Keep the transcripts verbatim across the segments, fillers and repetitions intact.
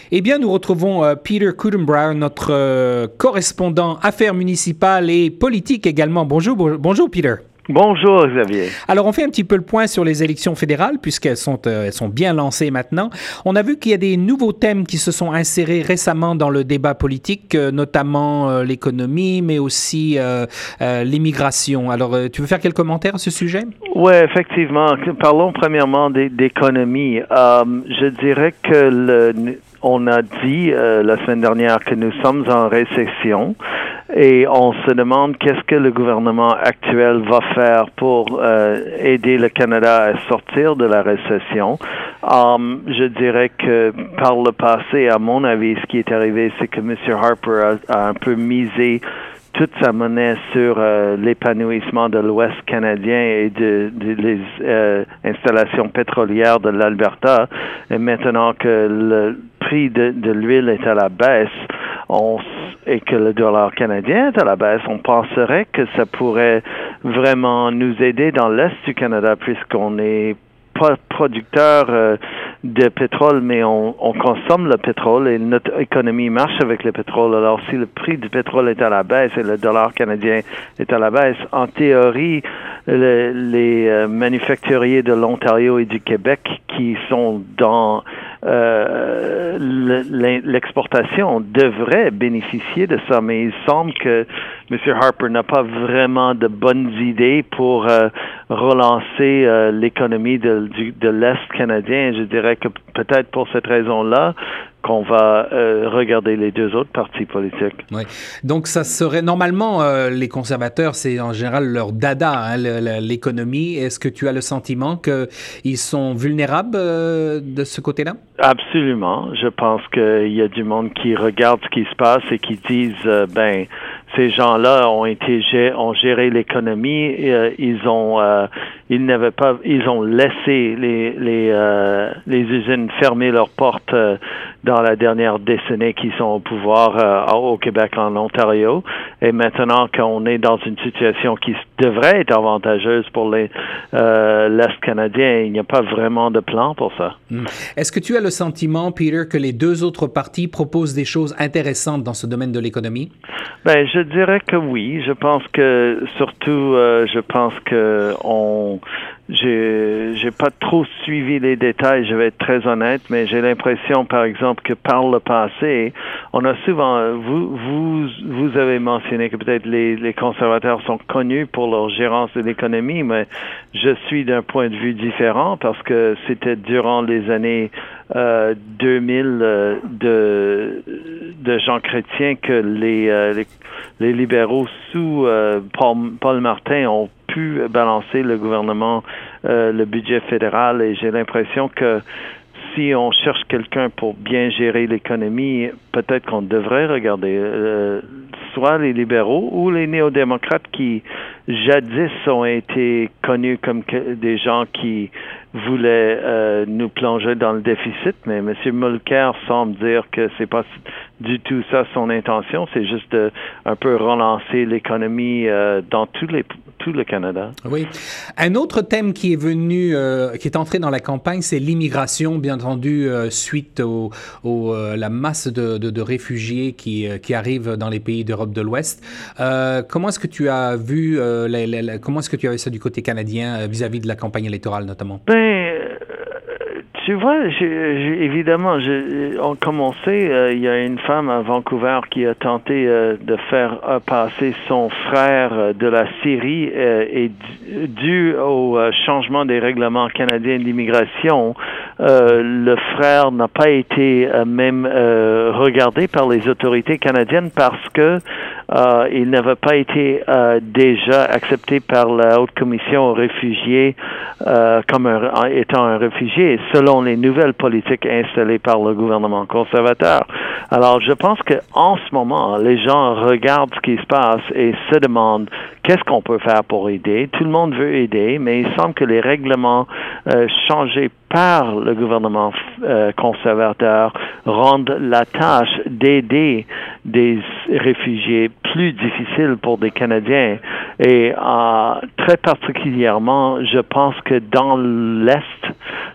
Eh bien, nous retrouvons euh, Peter Coudenbrough, notre euh, correspondant affaires municipales et politiques également. Bonjour, bon, bonjour Peter. Bonjour Xavier. Alors, on fait un petit peu le point sur les élections fédérales, puisqu'elles sont, euh, elles sont bien lancées maintenant. On a vu qu'il y a des nouveaux thèmes qui se sont insérés récemment dans le débat politique, euh, notamment euh, l'économie, mais aussi euh, euh, l'immigration. Alors, euh, tu veux faire quelques commentaires à ce sujet? Oui, effectivement. Parlons premièrement d'économie. Euh, je dirais que le, on a dit euh, la semaine dernière que nous sommes en récession. Et on se demande qu'est-ce que le gouvernement actuel va faire pour euh, aider le Canada à sortir de la récession. Um, je dirais que par le passé, à mon avis, ce qui est arrivé, c'est que M. Harper a, a un peu misé toute sa monnaie sur euh, l'épanouissement de l'Ouest canadien et de, de les euh, installations pétrolières de l'Alberta. Et maintenant que le prix de, de l'huile est à la baisse, on, et que le dollar canadien est à la baisse, on penserait que ça pourrait vraiment nous aider dans l'Est du Canada, puisqu'on est pas producteur euh, de pétrole, mais on, on consomme le pétrole et notre économie marche avec le pétrole. Alors, si le prix du pétrole est à la baisse et le dollar canadien est à la baisse, en théorie, le, les euh, manufacturiers de l'Ontario et du Québec qui sont dans euh, l'exportation devraient bénéficier de ça, mais il semble que M. Harper n'a pas vraiment de bonnes idées pour euh, relancer euh, l'économie de, du, de l'Est canadien. Je dirais que peut-être pour cette raison-là, qu'on va euh, regarder les deux autres partis politiques. Oui. Donc, ça serait... Normalement, euh, les conservateurs, c'est en général leur dada, hein, l'économie. Est-ce que tu as le sentiment qu'ils sont vulnérables euh, de ce côté-là? Absolument. Je pense qu'il y a du monde qui regarde ce qui se passe et qui disent, euh, ben, ces gens-là ont été ont géré l'économie, et, euh, ils ont euh, ils n'avaient pas ils ont laissé les les euh, les usines fermer leurs portes euh, dans la dernière décennie qui sont au pouvoir euh, au Québec, en Ontario, et maintenant qu'on est dans une situation qui devrait être avantageuse pour les euh, l'Est canadien, il n'y a pas vraiment de plan pour ça. Mmh. Est-ce que tu as le sentiment, Peter, que les deux autres partis proposent des choses intéressantes dans ce domaine de l'économie? Ben, je dirais que oui. Je pense que surtout, euh, je pense que on, j'ai, j'ai pas trop suivi les détails. Je vais être très honnête, mais j'ai l'impression, par exemple, que par le passé, on a souvent, vous, vous, vous avez mentionné que peut-être les, les conservateurs sont connus pour leur gérance de l'économie, mais je suis d'un point de vue différent parce que c'était durant les années euh, deux mille euh, de de Jean Chrétien que les, euh, les, les libéraux sous euh, Paul, Paul Martin ont pu balancer le gouvernement, euh, le budget fédéral, et j'ai l'impression que si on cherche quelqu'un pour bien gérer l'économie, peut-être qu'on devrait regarder euh, soit les libéraux ou les néo-démocrates qui jadis ont été connus comme que, des gens qui voulaient euh, nous plonger dans le déficit, mais M. Mulcair semble dire que c'est pas du tout ça son intention, c'est juste de un peu relancer l'économie euh, dans tous les tout le Canada. Oui. Un autre thème qui est venu, euh, qui est entré dans la campagne, c'est l'immigration, bien entendu, euh, suite au, au euh, la masse de, de, de réfugiés qui, euh, qui arrivent dans les pays d'Europe de l'Ouest. Euh, comment est-ce que tu as vu, euh, la, la, la, comment est-ce que tu as vu ça du côté canadien euh, vis-à-vis de la campagne électorale notamment? Ben, tu vois, j'ai, j'ai, évidemment, j'ai, on, comme on sait, euh, il y a une femme à Vancouver qui a tenté euh, de faire euh, passer son frère euh, de la Syrie euh, et dû, dû au euh, changement des règlements canadiens d'immigration, euh, le frère n'a pas été euh, même euh, regardé par les autorités canadiennes parce que euh, il n'avait pas été euh, déjà accepté par la Haute Commission aux réfugiés euh, comme un, étant un réfugié, selon les nouvelles politiques installées par le gouvernement conservateur. Alors, je pense que en ce moment, les gens regardent ce qui se passe et se demandent qu'est-ce qu'on peut faire pour aider. Tout le monde veut aider, mais il semble que les règlements euh, changés par le gouvernement euh, conservateur rendent la tâche d'aider des réfugiés plus difficile pour des Canadiens. Et euh, très particulièrement, je pense que dans l'Est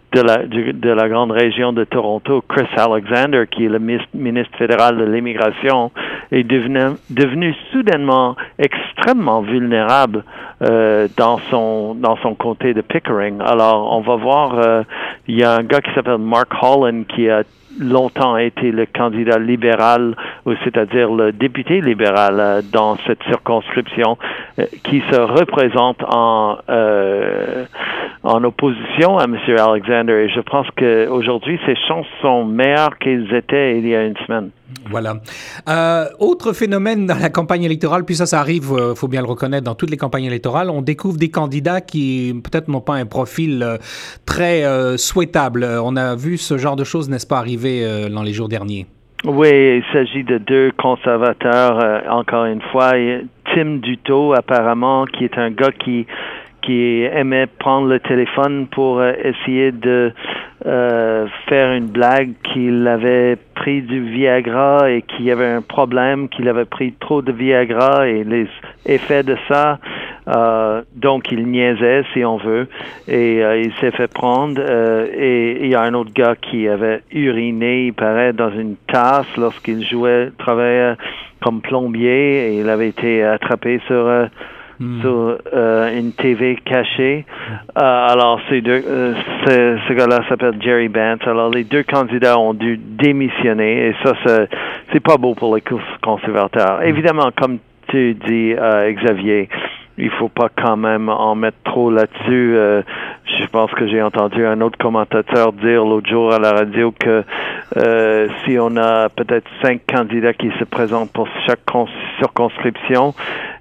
de la, du, de la grande région de Toronto, Chris Alexander, qui est le ministre fédéral de l'immigration, est devenu, devenu soudainement extrêmement vulnérable euh, dans son dans son comté de Pickering. Alors, on va voir, euh, il y a un gars qui s'appelle Mark Holland qui a longtemps été le candidat libéral, ou c'est-à-dire le député libéral euh, dans cette circonscription, euh, qui se représente en euh, en opposition à M. Alexander. Et je pense qu'aujourd'hui, ses chances sont meilleures qu'elles étaient il y a une semaine. Voilà. Euh, autre phénomène dans la campagne électorale, puis ça, ça arrive, il euh, faut bien le reconnaître, dans toutes les campagnes électorales, on découvre des candidats qui peut-être n'ont pas un profil euh, très euh, souhaitable. On a vu ce genre de choses, n'est-ce pas, arriver euh, dans les jours derniers? Oui, il s'agit de deux conservateurs, euh, encore une fois. Tim Duto, apparemment, qui est un gars qui qui aimait prendre le téléphone pour euh, essayer de euh, faire une blague qu'il avait pris du Viagra et qu'il y avait un problème, qu'il avait pris trop de Viagra et les effets de ça. Euh, donc, il niaisait, si on veut, et euh, il s'est fait prendre. Euh, et il y a un autre gars qui avait uriné, il paraît, dans une tasse lorsqu'il jouait, travaillait comme plombier, et il avait été attrapé sur... Euh, Hmm. sur euh, une T V cachée. Euh, alors, ces deux, euh, ce, ce gars-là s'appelle Jerry Bantz. Alors, les deux candidats ont dû démissionner et ça, c'est, c'est pas beau pour les conservateurs. Hmm. Évidemment, comme tu dis, euh, Xavier, il faut pas quand même en mettre trop là-dessus. Euh, je pense que j'ai entendu un autre commentateur dire l'autre jour à la radio que euh, si on a peut-être cinq candidats qui se présentent pour chaque cons- circonscription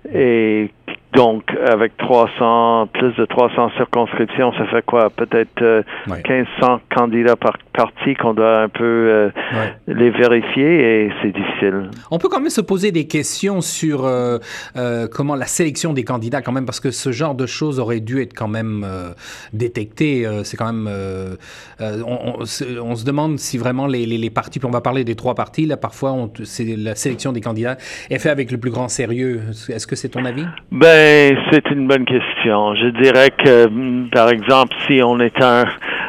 et donc, avec trois cents, plus de trois cents circonscriptions, ça fait quoi? Peut-être euh, ouais. quinze cents candidats par parti qu'on doit un peu euh, ouais. les vérifier et c'est difficile. On peut quand même se poser des questions sur euh, euh, comment la sélection des candidats quand même, parce que ce genre de choses aurait dû être quand même euh, détecté. Euh, c'est quand même... Euh, euh, on, on, on se demande si vraiment les, les, les partis, puis on va parler des trois partis, là, parfois, on, c'est, la sélection des candidats est faite avec le plus grand sérieux. Est-ce que c'est ton avis? Ben, c'est une bonne question. Je dirais que, par exemple, si on est un,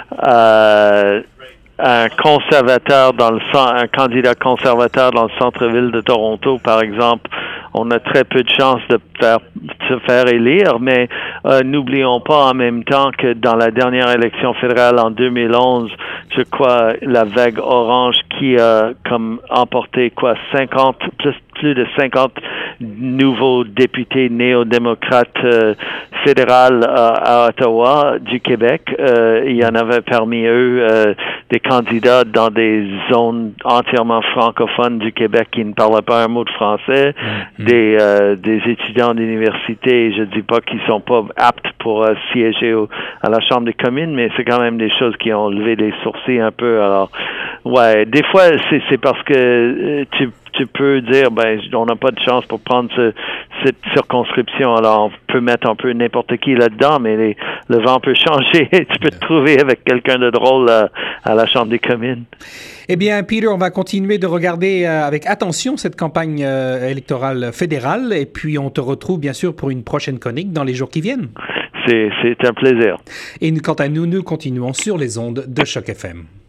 euh, un conservateur dans le un candidat conservateur dans le centre-ville de Toronto, par exemple, on a très peu de chances de faire, se faire élire, mais euh, n'oublions pas en même temps que dans la dernière élection fédérale en deux mille onze, je crois, la vague orange qui a comme emporté quoi cinquante plus plus de cinquante nouveaux députés néo-démocrates euh, fédérales à, à Ottawa du Québec. Euh, il y en avait parmi eux euh, des candidats dans des zones entièrement francophones du Québec qui ne parlaient pas un mot de français, mmh. des euh, des étudiants d'université. Je dis pas qu'ils sont pas aptes pour euh, siéger au, à la Chambre des communes, mais c'est quand même des choses qui ont levé les sourcils un peu. Alors, ouais, des fois c'est c'est parce que euh, tu tu peux dire, ben, on n'a pas de chance pour prendre ce, cette circonscription, alors on peut mettre un peu n'importe qui là-dedans, mais les, le vent peut changer. Tu peux te trouver avec quelqu'un de drôle à, à la Chambre des communes. Eh bien, Peter, on va continuer de regarder euh, avec attention cette campagne euh, électorale fédérale, et puis on te retrouve bien sûr pour une prochaine chronique dans les jours qui viennent. C'est, c'est un plaisir. Et quant à nous, nous continuons sur les ondes de Choc F M.